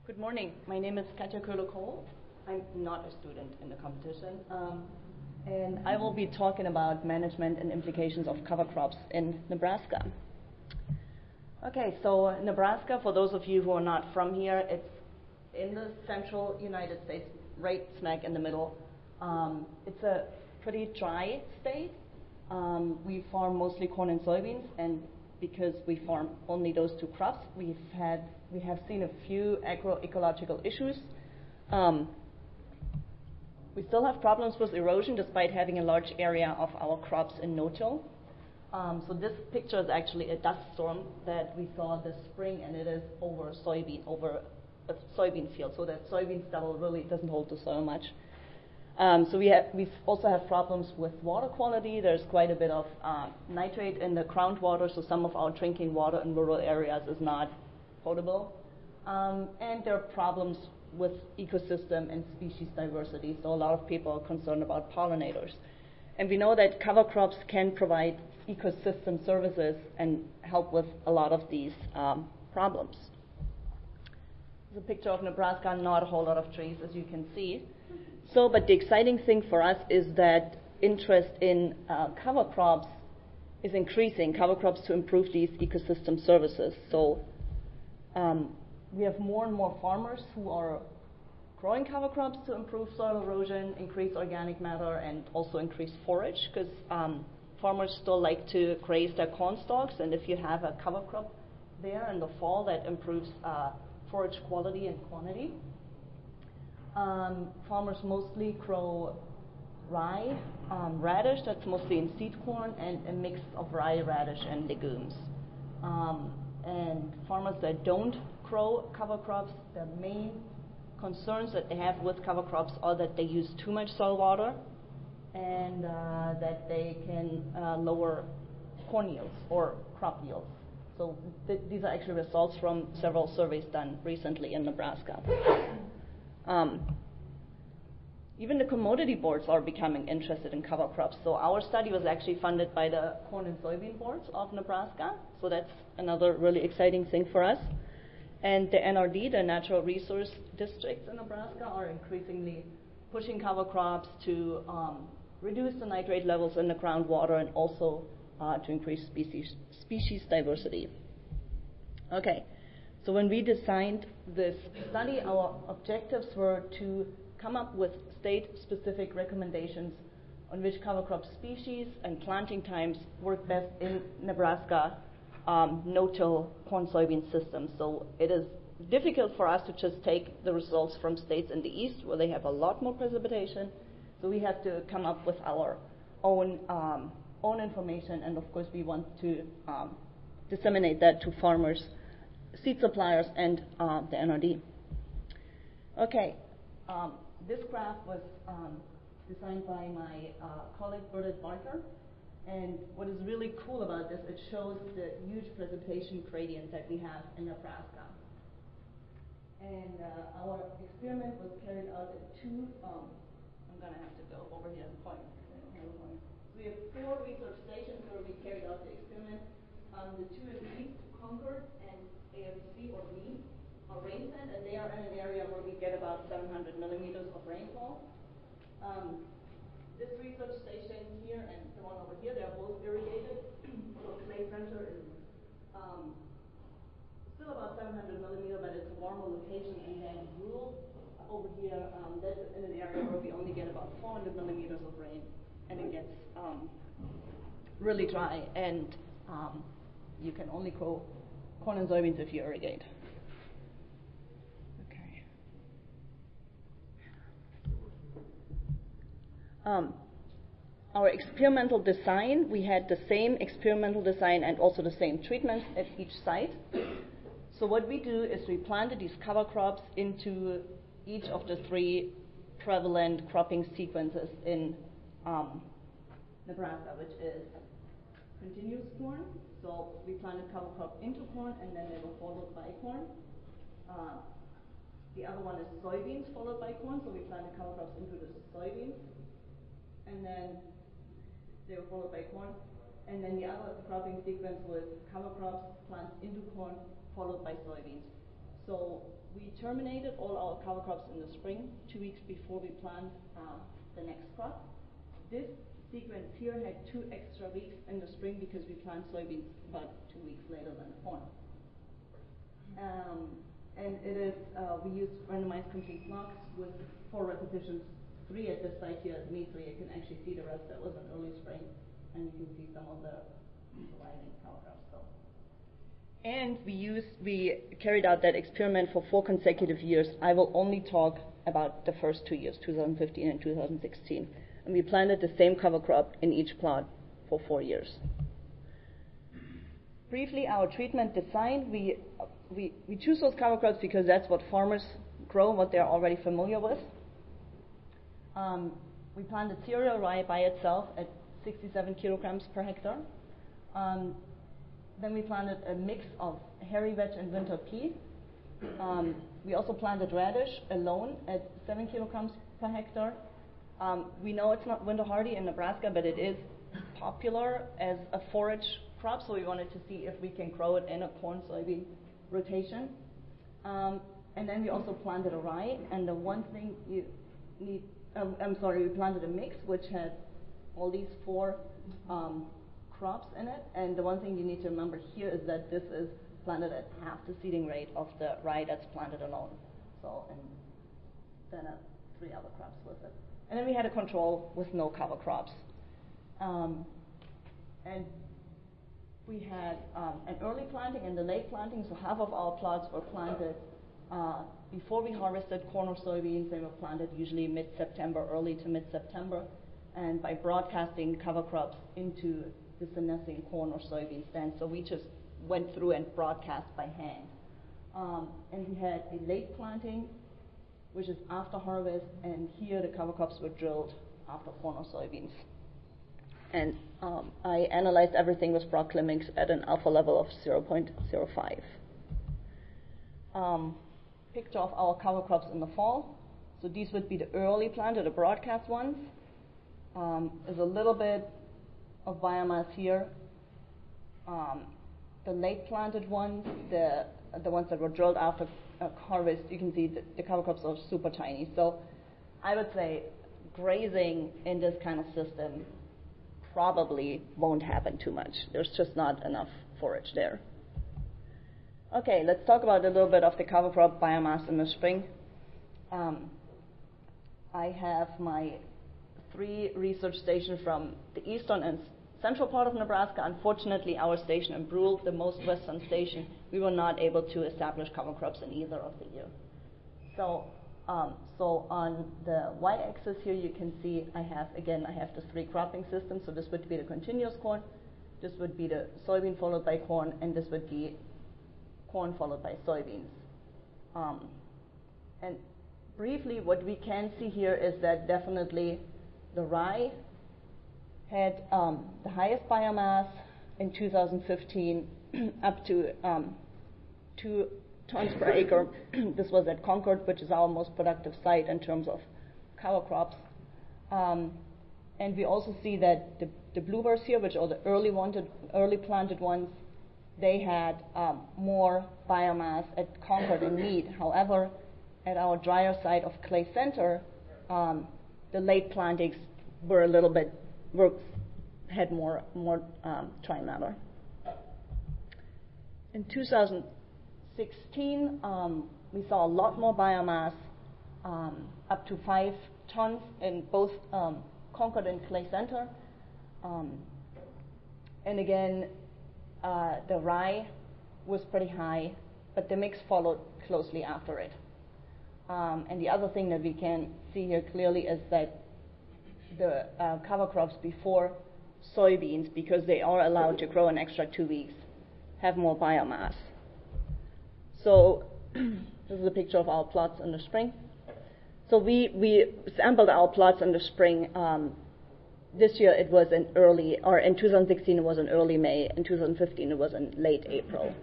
Good morning. My name is Katja Köhler-Kohl. I'm not a student in the competition. And I will be talking about management and implications of cover crops in Nebraska. Okay, so Nebraska, for those of you who are not from here, it's in the central United States, right smack in the middle. It's a pretty dry state. We farm mostly corn and soybeans, and because we farm only those two crops, we have seen a few agroecological issues. We still have problems with erosion despite having a large area of our crops in no-till. So this picture is actually a dust storm that we saw this spring, and it is over a soybean field. So that soybean stubble really doesn't hold the soil much. So we also have problems with water quality. There's quite a bit of nitrate in the groundwater, so some of our drinking water in rural areas is not potable. And there are problems with ecosystem and species diversity, so a lot of people are concerned about pollinators. And we know that cover crops can provide ecosystem services and help with a lot of these problems. This is a picture of Nebraska, not a whole lot of trees, as you can see. So, but the exciting thing for us is that interest in cover crops is increasing, cover crops to improve these ecosystem services. So we have more and more farmers who are growing cover crops to improve soil erosion, increase organic matter, and also increase forage, because farmers still like to graze their corn stalks, and if you have a cover crop there in the fall, that improves forage quality and quantity. Farmers mostly grow rye, radish, that's mostly in seed corn, and a mix of rye, radish, and legumes. And farmers that don't grow cover crops, the main concerns that they have with cover crops are that they use too much soil water and that they can lower corn yields or crop yields. So these are actually results from several surveys done recently in Nebraska. Even the commodity boards are becoming interested in cover crops. So our study was actually funded by the corn and soybean boards of Nebraska. So that's another really exciting thing for us. And the NRD, the Natural Resource Districts in Nebraska, are increasingly pushing cover crops to reduce the nitrate levels in the groundwater and also to increase species diversity. Okay, so when we designed this study, our objectives were to come up with state-specific recommendations on which cover crop species and planting times work best in Nebraska no-till corn soybean systems. So it is difficult for us to just take the results from states in the east where they have a lot more precipitation. So we have to come up with our own information, and of course we want to disseminate that to farmers, seed suppliers, and the NRD. Okay, this graph was designed by my colleague Bernard Barker, and what is really cool about this, it shows the huge precipitation gradient that we have in Nebraska. And our experiment was carried out at two, I'm going to have to go over here and point. So we have 4 research stations where we carried out the experiment. The two in the east, Concord and AFC or Mead, are rainfed, and they are in an area where we get about 700 millimeters of rainfall. This research station here and the one over here, they're both irrigated. So Clay Center is still about 700 millimeters, but it's a warmer location. And then rural over here, that's in an area where we only get about 400 millimeters of rain, and it gets really dry, and you can only grow corn and soybeans if you irrigate. Okay. Our experimental design, we had the same experimental design and also the same treatments at each site. So what we do is we planted these cover crops into each of the 3 prevalent cropping sequences in Nebraska, which is continuous corn. So we planted cover crop into corn, and then they were followed by corn. The other one is soybeans followed by corn, so we planted cover crops into the soybeans, and then they were followed by corn. And then the other cropping sequence was cover crops, plants into corn, followed by soybeans. So we terminated all our cover crops in the spring, 2 weeks before we plant the next crop. This sequence here had 2 extra weeks in the spring because we plant soybeans about 2 weeks later than corn. And it is, we use randomized complete blocks with 4 repetitions, 3 at this site here at me, so you can actually see the rest that was in early spring, and you can see some of the surviving cover crops still. And we carried out that experiment for 4 consecutive years. I will only talk about the first 2 years, 2015 and 2016. And we planted the same cover crop in each plot for 4 years. Briefly, our treatment design, we choose those cover crops because that's what farmers grow, what they're already familiar with. We planted cereal rye by itself at 67 kilograms per hectare. Then we planted a mix of hairy vetch and winter pea. We also planted radish alone at 7 kilograms per hectare. We know it's not winter hardy in Nebraska, but it is popular as a forage crop, so we wanted to see if we can grow it in a corn-soybean rotation. And then we also planted a rye, and the one thing you need, we planted a mix which had all these 4 crops in it, and the one thing you need to remember here is that this is planted at half the seeding rate of the rye that's planted alone. So, and then 3 other crops with it. And then we had a control with no cover crops. And we had an early planting and a late planting, so half of our plots were planted before we harvested corn or soybeans. They were planted usually mid-September, early to mid-September, and by broadcasting cover crops into the senescing corn or soybean stand. So we just went through and broadcast by hand. And we had a late planting, which is after harvest, and here the cover crops were drilled after corn or soybeans. And I analyzed everything with Proclimix at an alpha level of 0.05. Picture of our cover crops in the fall. So these would be the early planted, the broadcast ones. There's a little bit of biomass here. The late planted ones, the ones that were drilled after harvest, you can see that the cover crops are super tiny. So I would say grazing in this kind of system probably won't happen too much. There's just not enough forage there. Okay, let's talk about a little bit of the cover crop biomass in the spring. I have my 3 research stations from the eastern and central part of Nebraska. Unfortunately, our station in Brule, the most western station, we were not able to establish cover crops in either of the year. So on the y-axis here, you can see I have the 3 cropping systems. So this would be the continuous corn, this would be the soybean followed by corn, and this would be corn followed by soybeans. And briefly, what we can see here is that definitely the rye had the highest biomass in 2015, up to 2 tons per acre. This was at Concord, which is our most productive site in terms of cover crops. And we also see that the bluebirds here, which are the early planted ones, they had more biomass at Concord and Meade. However, at our drier site of Clay Center, the late plantings were had more dry matter. In 2016, we saw a lot more biomass, up to 5 tons in both Concord and Clay Center. And again, the rye was pretty high, but the mix followed closely after it. And the other thing that we can see here clearly is that the cover crops before soybeans, because they are allowed to grow an extra 2 weeks, have more biomass. So this is a picture of our plots in the spring. So we sampled our plots in the spring. This year it was in 2016 it was in early May, in 2015 it was in late April.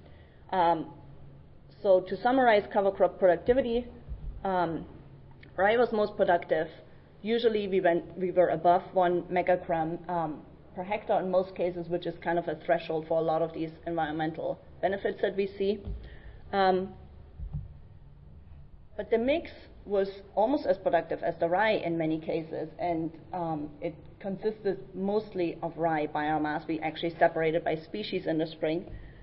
So to summarize cover crop productivity, rye was most productive. Usually we were above 1 megagram per hectare in most cases, which is kind of a threshold for a lot of these environmental benefits that we see. But the mix was almost as productive as the rye in many cases, and it consisted mostly of rye biomass. We actually separated by species in the spring.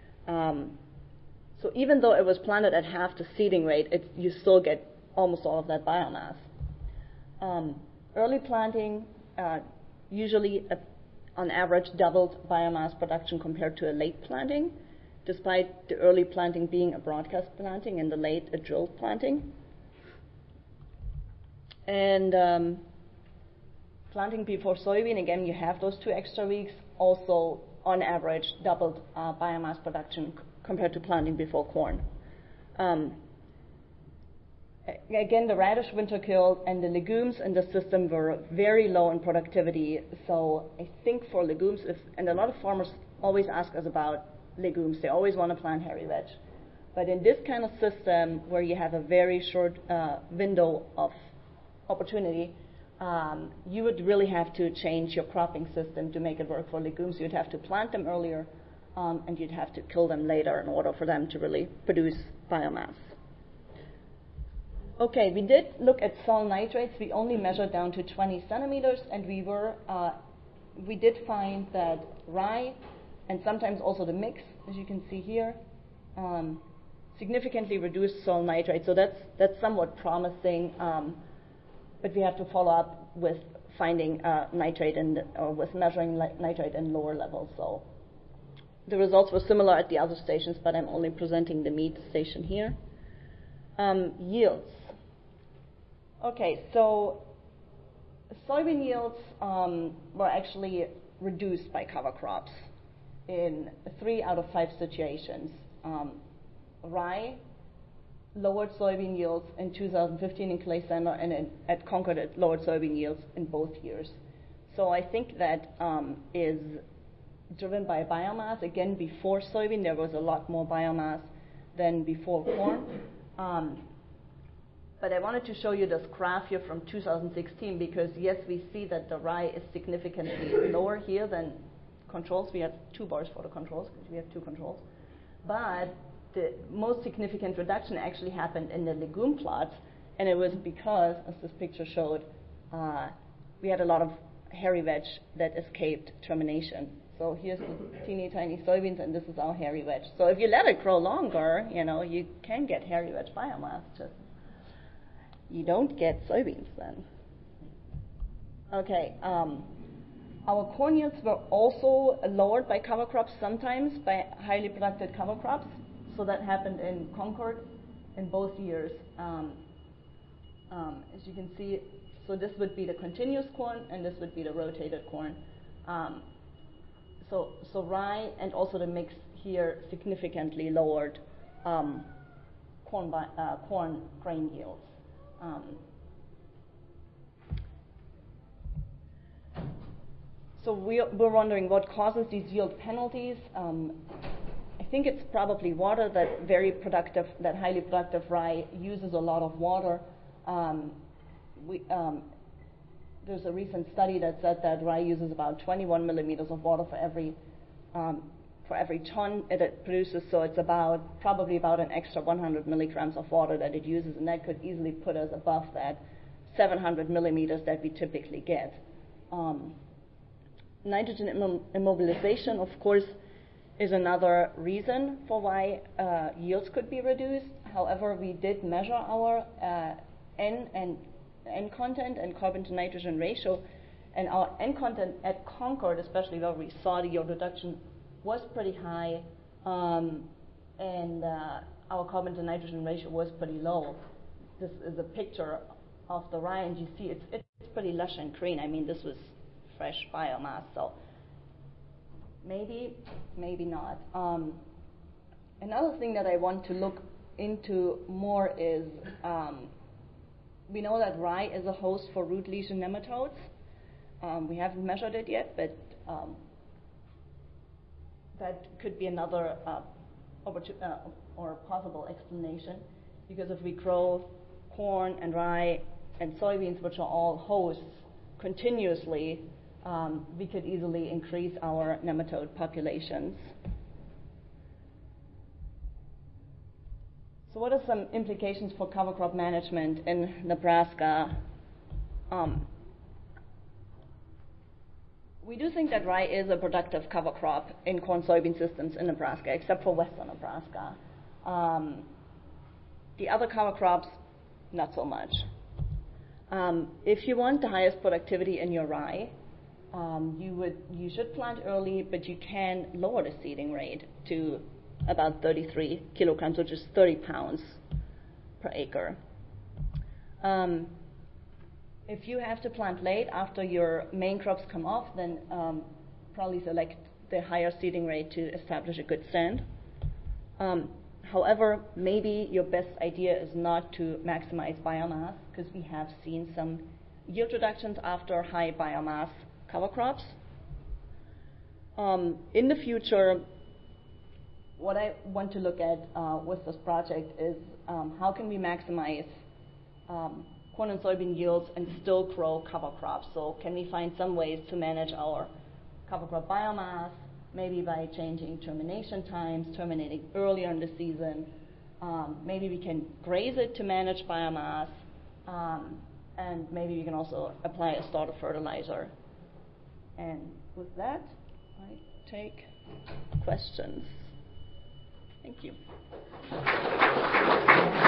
So even though it was planted at half the seeding rate, you still get almost all of that biomass. Early planting usually, on average, doubled biomass production compared to a late planting, despite the early planting being a broadcast planting and the late a drilled planting. And planting before soybean, again, you have those 2 extra weeks, also on average doubled biomass production compared to planting before corn. Again, the radish winter killed and the legumes in the system were very low in productivity. So I think for legumes, and a lot of farmers always ask us about legumes, they always want to plant hairy veg. But in this kind of system where you have a very short window of opportunity, you would really have to change your cropping system to make it work for legumes. You'd have to plant them earlier, and you'd have to kill them later in order for them to really produce biomass. Okay, we did look at soil nitrates. We only measured down to 20 centimeters, and we did find that rye, and sometimes also the mix, as you can see here, significantly reduced soil nitrate. So that's somewhat promising, but we have to follow up with finding nitrate or with measuring nitrate in lower levels. So the results were similar at the other stations, but I'm only presenting the meat station here. Yields. Okay, so soybean yields were actually reduced by cover crops in 3 out of 5 situations. Rye lowered soybean yields in 2015 in Clay Center, and at Concord it lowered soybean yields in both years. So I think that is driven by biomass. Again, before soybean there was a lot more biomass than before corn. But I wanted to show you this graph here from 2016 because, yes, we see that the rye is significantly lower here than controls. We have 2 bars for the controls because we have 2 controls. But the most significant reduction actually happened in the legume plots, and it was because, as this picture showed, we had a lot of hairy veg that escaped termination. So here's the teeny tiny soybeans, and this is our hairy veg. So if you let it grow longer, you can get hairy veg biomass. Just you don't get soybeans then. Okay, our corn yields were also lowered by cover crops, sometimes by highly productive cover crops. So that happened in Concord in both years. As you can see, so this would be the continuous corn, and this would be the rotated corn. So rye and also the mix here significantly lowered corn grain yields. So we're wondering what causes these yield penalties. I think it's probably water. That highly productive rye uses a lot of water. There's a recent study that said that rye uses about 21 millimeters of water for every ton it produces, so it's probably about an extra 100 milligrams of water that it uses, and that could easily put us above that 700 millimeters that we typically get. Nitrogen immobilization, of course, is another reason for why yields could be reduced. However, we did measure our N content and carbon to nitrogen ratio, and our N content at Concord, especially where we saw the yield reduction, was pretty high, and our carbon to nitrogen ratio was pretty low. This is a picture of the rye, and you see it's pretty lush and green. I mean, this was fresh biomass, so maybe not. Another thing that I want to look into more is we know that rye is a host for root lesion nematodes. We haven't measured it yet, but that could be another or possible explanation, because if we grow corn and rye and soybeans, which are all hosts, continuously, we could easily increase our nematode populations. So what are some implications for cover crop management in Nebraska? We do think that rye is a productive cover crop in corn-soybean systems in Nebraska, except for western Nebraska. The other cover crops, not so much. If you want the highest productivity in your rye, you should plant early, but you can lower the seeding rate to about 33 kilograms, which is 30 pounds per acre. If you have to plant late after your main crops come off, then probably select the higher seeding rate to establish a good stand. However, maybe your best idea is not to maximize biomass, because we have seen some yield reductions after high biomass cover crops. In the future, what I want to look at with this project is how can we maximize corn and soybean yields and still grow cover crops. So can we find some ways to manage our cover crop biomass, maybe by changing termination times, terminating earlier in the season. Maybe we can graze it to manage biomass, and maybe we can also apply a starter fertilizer. And with that, I take questions. Thank you.